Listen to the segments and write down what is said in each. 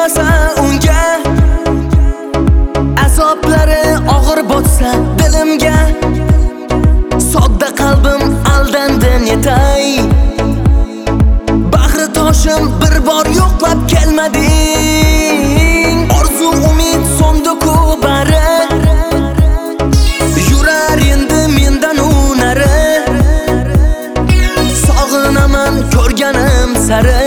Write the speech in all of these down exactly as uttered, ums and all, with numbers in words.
yetmasa unga, azoblari og'ir botsa dilimga, sodda qalbim aldandi netay. Bahri toshim bir bor yo'qlab kelmading. Orzu umid so'ndi-ku bari, yurar endi mendan unari. Sog'inaman ko'rganim sari,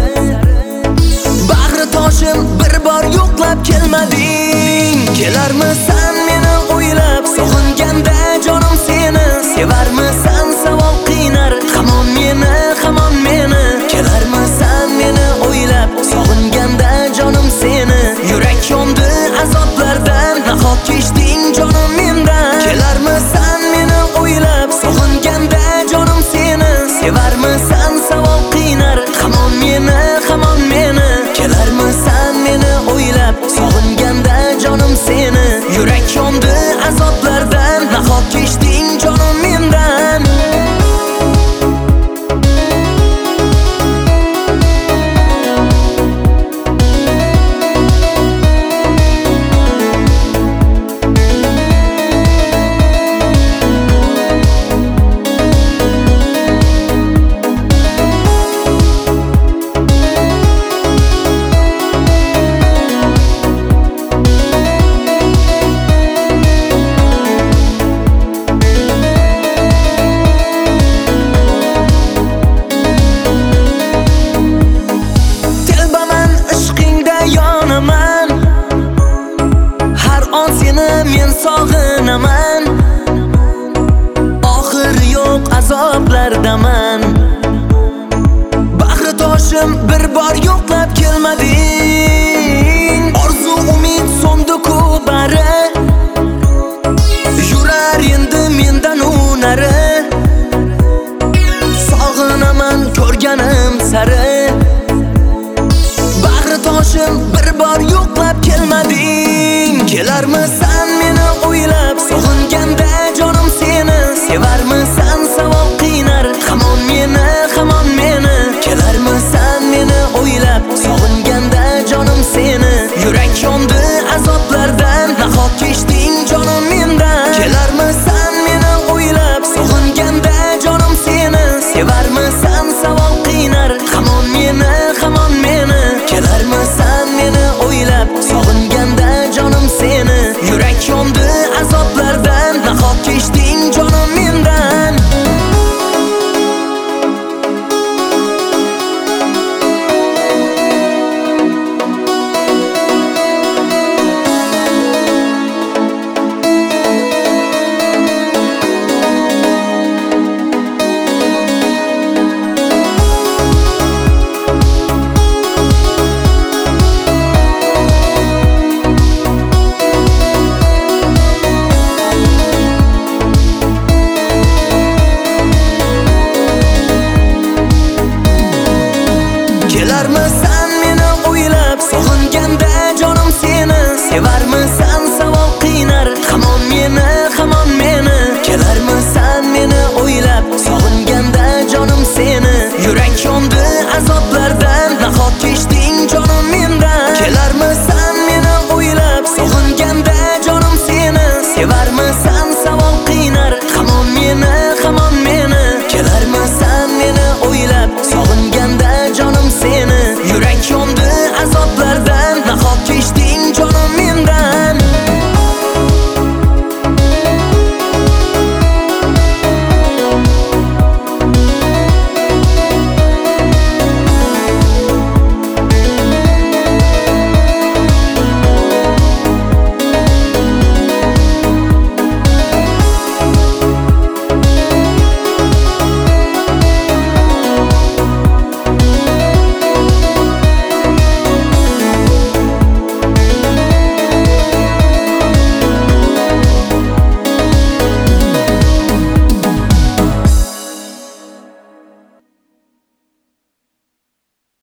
bahri toshim bir bor yo'qlab kelmading. Kelarmisan meni o'ylab, sog'inganda jonim seni, sevarmisan savol qiynar hamon meni, hamon meni. Kelarmisan meni o'ylab, sog'inganda jonim seni, yurak yondi azoblardan, nahot kechding jonim mendan. Kelarmisan meni o'ylab, sog'inganda jonim seni, sevarmisan savol qiynar hamon meni, hamon meni. Kelarmisan meni o'ylab, sog'inganda jonim seni, yurak yondi azoblardan, nahot kechding jonim mendan. Men sog'inaman, oxiri yo'q azoblardaman. Bahri toshim bir bor yo'qlab kelmading. Orzu umid so'ndi-ku bari, yurar endi mendan unari. Sog'inaman ko'rganim sari, bahri toshim bir bor yo'qlab kelmading. Kelarmisan meni o'ylab, sog'inganda